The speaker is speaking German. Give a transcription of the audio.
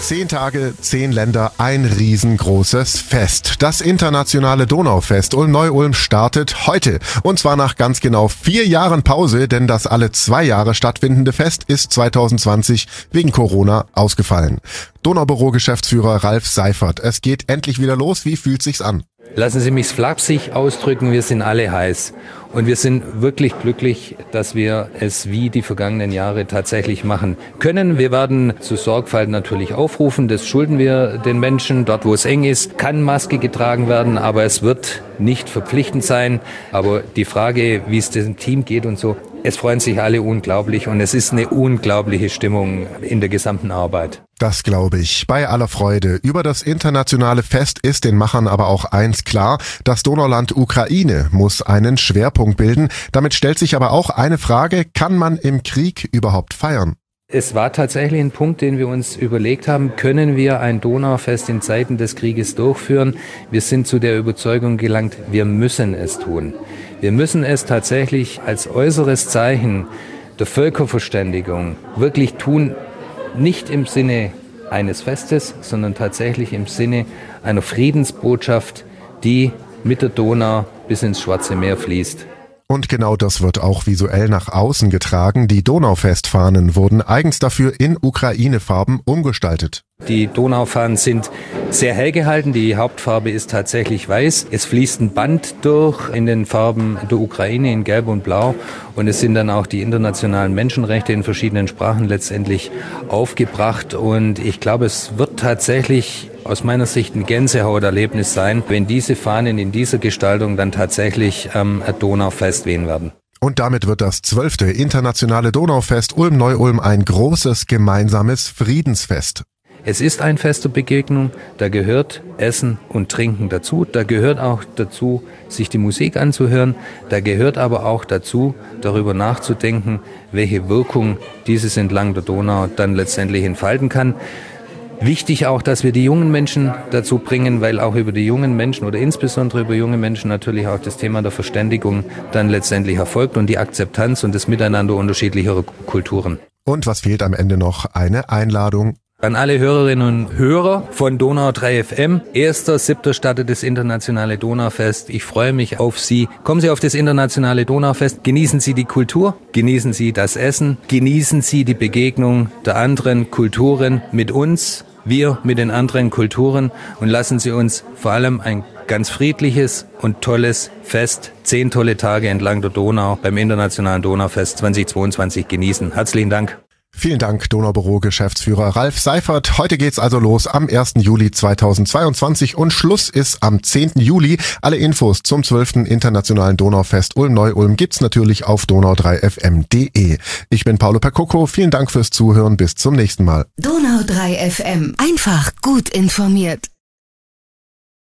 10 Tage, 10 Länder, ein riesengroßes Fest. Das internationale Donaufest Ulm-Neu-Ulm startet heute. Und zwar nach ganz genau 4 Jahren Pause, denn das alle 2 Jahre stattfindende Fest ist 2020 wegen Corona ausgefallen. Donaubüro-Geschäftsführer Ralf Seifert. Es geht endlich wieder los. Wie fühlt sich's an? Lassen Sie mich flapsig ausdrücken, wir sind alle heiß. Und wir sind wirklich glücklich, dass wir es wie die vergangenen Jahre tatsächlich machen können. Wir werden zur Sorgfalt natürlich aufrufen, das schulden wir den Menschen. Dort, wo es eng ist, kann Maske getragen werden, aber es wird nicht verpflichtend sein. Aber die Frage, wie es dem Team geht und so, es freuen sich alle unglaublich und es ist eine unglaubliche Stimmung in der gesamten Arbeit. Das glaube ich. Bei aller Freude über das internationale Fest ist den Machern aber auch eins klar: Das Donauland Ukraine muss einen Schwerpunkt bilden. Damit stellt sich aber auch eine Frage: Kann man im Krieg überhaupt feiern? Es war tatsächlich ein Punkt, den wir uns überlegt haben, können wir ein Donaufest in Zeiten des Krieges durchführen? Wir sind zu der Überzeugung gelangt, wir müssen es tun. Wir müssen es tatsächlich als äußeres Zeichen der Völkerverständigung wirklich tun, nicht im Sinne eines Festes, sondern tatsächlich im Sinne einer Friedensbotschaft, die mit der Donau bis ins Schwarze Meer fließt. Und genau das wird auch visuell nach außen getragen. Die Donaufestfahnen wurden eigens dafür in Ukraine-Farben umgestaltet. Die Donaufahnen sind sehr hell gehalten. Die Hauptfarbe ist tatsächlich weiß. Es fließt ein Band durch in den Farben der Ukraine in Gelb und Blau. Und es sind dann auch die internationalen Menschenrechte in verschiedenen Sprachen letztendlich aufgebracht. Und ich glaube, es wird tatsächlich aus meiner Sicht ein Gänsehauterlebnis sein, wenn diese Fahnen in dieser Gestaltung dann tatsächlich ein Donaufest wehen werden. Und damit wird das 12. internationale Donaufest Ulm-Neu-Ulm ein großes gemeinsames Friedensfest. Es ist ein Fest der Begegnung, da gehört Essen und Trinken dazu, da gehört auch dazu, sich die Musik anzuhören, da gehört aber auch dazu, darüber nachzudenken, welche Wirkung dieses entlang der Donau dann letztendlich entfalten kann. Wichtig auch, dass wir die jungen Menschen dazu bringen, weil auch über die jungen Menschen oder insbesondere über junge Menschen natürlich auch das Thema der Verständigung dann letztendlich erfolgt und die Akzeptanz und das Miteinander unterschiedlicher Kulturen. Und was fehlt am Ende noch? Eine Einladung an alle Hörerinnen und Hörer von Donau 3 FM. 1.7. startet das internationale Donaufest. Ich freue mich auf Sie. Kommen Sie auf das internationale Donaufest. Genießen Sie die Kultur, genießen Sie das Essen, genießen Sie die Begegnung der anderen Kulturen mit uns, wir mit den anderen Kulturen und lassen Sie uns vor allem ein ganz friedliches und tolles Fest, 10 tolle Tage entlang der Donau beim internationalen Donaufest 2022 genießen. Herzlichen Dank. Vielen Dank, Donaubüro-Geschäftsführer Ralf Seifert. Heute geht's also los am 1. Juli 2022 und Schluss ist am 10. Juli. Alle Infos zum 12. internationalen Donaufest Ulm-Neu-Ulm gibt's natürlich auf donau3fm.de. Ich bin Paolo Percocco. Vielen Dank fürs Zuhören. Bis zum nächsten Mal. Donau 3 FM. Einfach gut informiert.